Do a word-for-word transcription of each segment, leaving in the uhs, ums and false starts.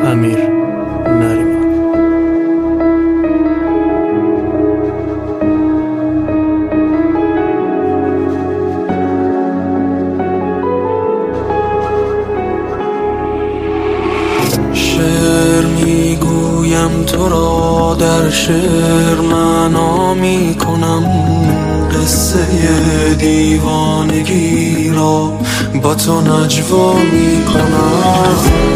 امیر نریمان. شعر میگویم تو را، در شعر معنا میکنم، قصه دیوانگی را با تو نجوا میکنم.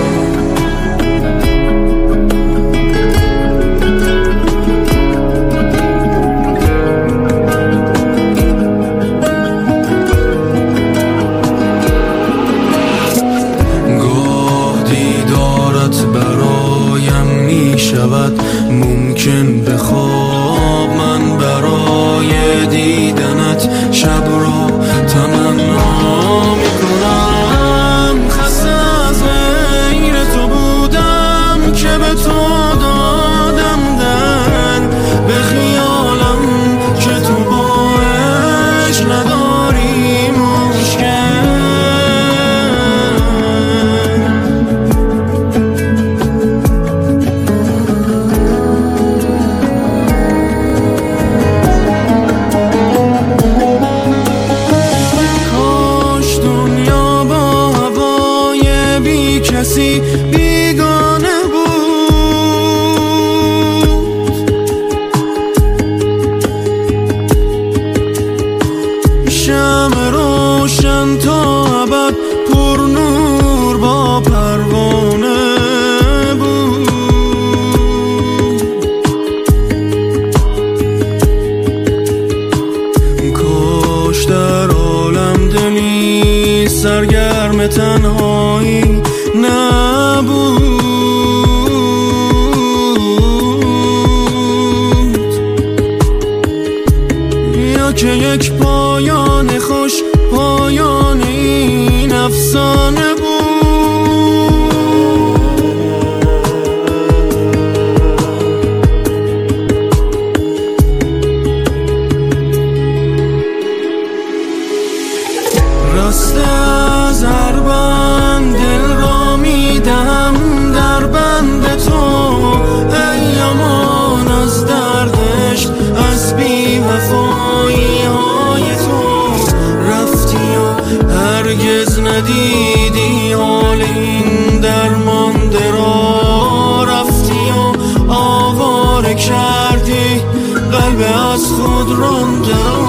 برایم می شود ممکن به خواب، من برای دیدنت شب را تمنا می کنم. خسته از غیر تو بودم که به تو دادم دل، به خیالم که تو باش نداری مشکل. کسی بیگانه بود، شمع روشن تا ابد پر نور با پروانه بود. کاش در عالم دلی سرگرم تنهایی نبود، یا که یک پایان خوش پایان این افسانه بود. راسته از هر بند دل را میدم در بند تو، ای امان از دردش، از بی وفایی های تو. رفتی و هرگز ندیدی حال این درمانده را، رفتی و آواره کردی قلب از خود رانده را.